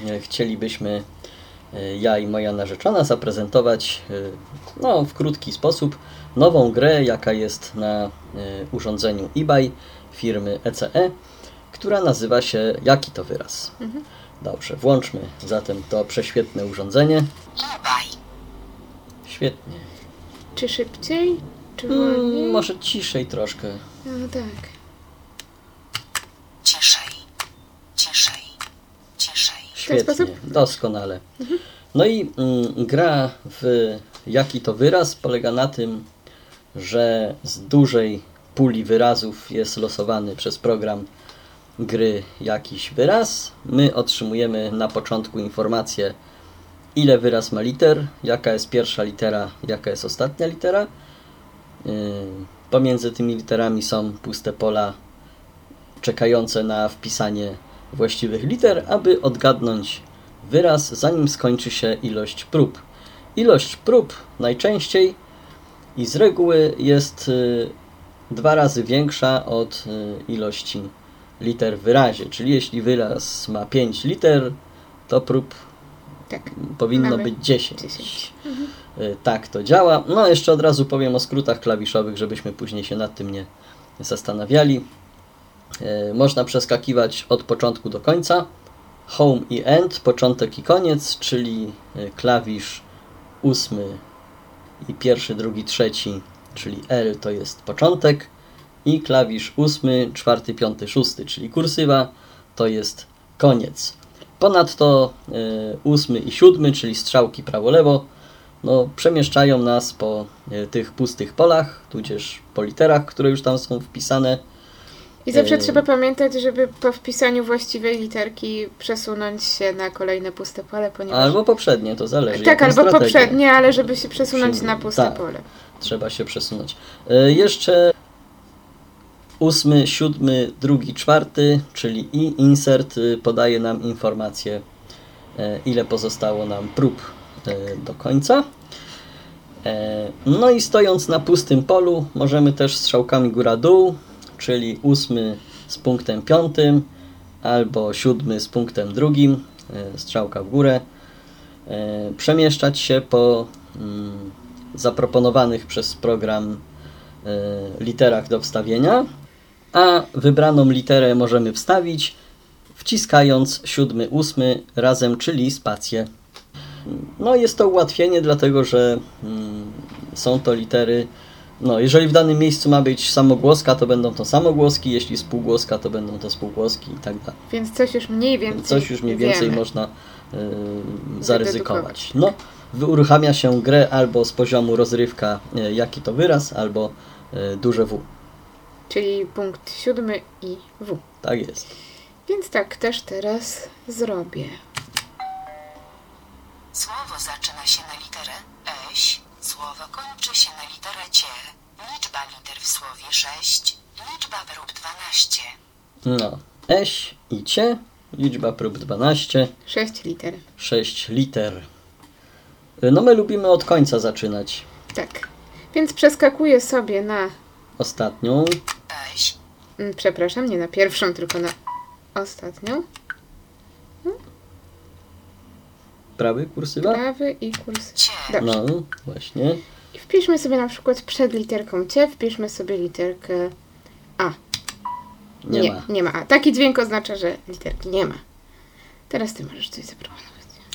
chcielibyśmy, ja i moja narzeczona, zaprezentować w krótki sposób nową grę, jaka jest na urządzeniu eBay firmy ECE, która nazywa się Jaki to wyraz? Dobrze, włączmy zatem to prześwietne urządzenie. eBay. Świetnie. Czy szybciej? Czy wolniej? Może ciszej troszkę. No tak. Ciszej. Ciszej. Ciszej. Świetnie, sposób? doskonale. No i gra w Jaki to wyraz polega na tym, że z dużej puli wyrazów jest losowany przez program gry jakiś wyraz. My otrzymujemy na początku informację, ile wyraz ma liter, jaka jest pierwsza litera, jaka jest ostatnia litera. Pomiędzy tymi literami są puste pola czekające na wpisanie właściwych liter, aby odgadnąć wyraz, zanim skończy się ilość prób. Ilość prób najczęściej i z reguły jest 2 razy większa od ilości liter w wyrazie. Czyli jeśli wyraz ma 5 liter, to prób powinno być 10. Tak to działa. No jeszcze od razu powiem o skrótach klawiszowych, żebyśmy później się nad tym nie zastanawiali. Można przeskakiwać od początku do końca. Home i end, początek i koniec, czyli klawisz 8 i 1, 2, 3, czyli L to jest początek i klawisz 8, 4, 5, 6, czyli kursywa to jest koniec. Ponadto 8 i 7, czyli strzałki prawo-lewo, przemieszczają nas po tych pustych polach, tudzież po literach, które już tam są wpisane. I zawsze trzeba pamiętać, żeby po wpisaniu właściwej literki przesunąć się na kolejne puste pole, ponieważ... Albo poprzednie, to zależy. Tak, albo strategię. poprzednie, ale żeby się przesunąć na puste pole. Trzeba się przesunąć. Jeszcze 8, 7, 2, 4, czyli insert podaje nam informację, ile pozostało nam prób do końca. No i stojąc na pustym polu możemy też strzałkami góra-dół, czyli 8 z punktem 5 albo 7 z punktem 2, strzałka w górę, przemieszczać się po zaproponowanych przez program literach do wstawienia, a wybraną literę możemy wstawić wciskając 7, 8 razem, czyli spację. Jest to ułatwienie, dlatego że są to litery, jeżeli w danym miejscu ma być samogłoska, to będą to samogłoski, jeśli spółgłoska, to będą to spółgłoski i tak dalej. Więc coś już mniej więcej można zaryzykować. Uruchamia się grę albo z poziomu rozrywka Jaki to wyraz, albo duże W. Czyli punkt 7 i W. Tak jest. Więc tak też teraz zrobię. Słowo zaczyna się na literę eś, słowo kończy się na literę cie. Liczba liter w słowie 6, liczba prób 12. Eś i cie, liczba prób 12. 6 liter. 6 liter. My lubimy od końca zaczynać. Tak. Więc przeskakuję sobie na... ostatnią. Eś. Przepraszam, nie na pierwszą, tylko na ostatnią. Prawy kursywa? Prawy i kursywa. Cie. Dobrze. Właśnie. I wpiszmy sobie na przykład przed literką cie, wpiszmy sobie literkę A. Nie ma A. Taki dźwięk oznacza, że literki nie ma. Teraz ty możesz coś zaproponować.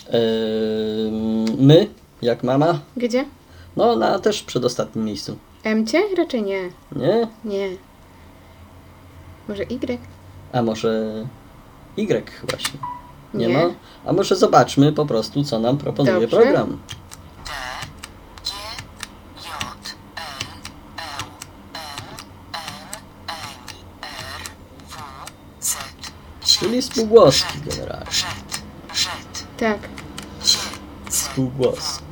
My, jak mama. Gdzie? Na też przedostatnim miejscu. M-cie? Raczej nie. Nie? Nie. Może Y? A może Y właśnie. Nie Nie. ma? A może zobaczmy po prostu, co nam proponuje Dobrze. program. D, G, J, L, L, M, N, R, W, Z, Z, Czyli spółgłoski generalnie. Z, Tak. Z, Z, Spółgłoski.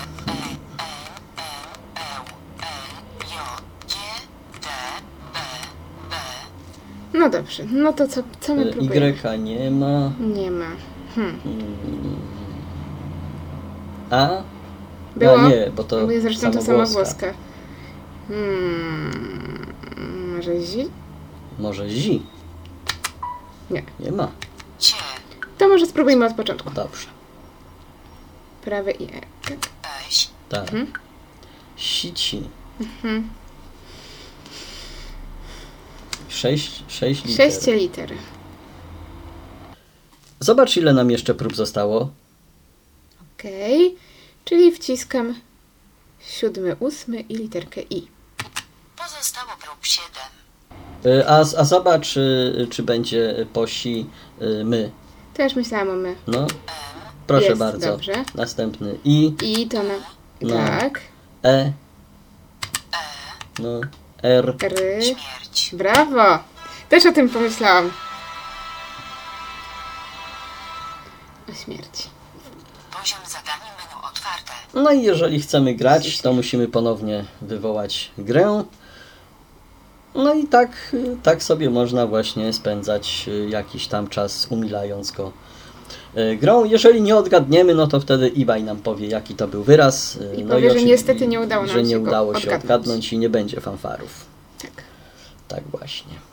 No dobrze. No to co my próbujemy? Y nie ma. Nie ma. A? Było? A nie, bo to Bo zresztą to samogłoska. samogłoska. Może zi? Może zi? Nie. Nie ma. Cie. To może spróbujmy od początku. Dobrze. Prawy i E. Tak. Sici. 6 liter. 6 liter. Zobacz, ile nam jeszcze prób zostało. Okej. Czyli wciskam 7, 8 i literkę I. Pozostało prób 7. A zobacz, czy będzie po si my. Też myślałam o my. No. Proszę Jest, bardzo. dobrze. Następny I. I to na... No. Tak. E. No. R. R. Śmierć. Brawo! Też o tym pomyślałam. O śmierci. Poziom zadania menu otwarte. No i jeżeli chcemy grać, to musimy ponownie wywołać grę. No i tak sobie można właśnie spędzać jakiś tam czas, umilając go grą. Jeżeli nie odgadniemy, no to wtedy eBay nam powie, jaki to był wyraz. I no powie, że oczywiście, niestety nie udało nam że nie się go udało się odgadnąć. odgadnąć i nie będzie fanfarów. Tak. Tak właśnie.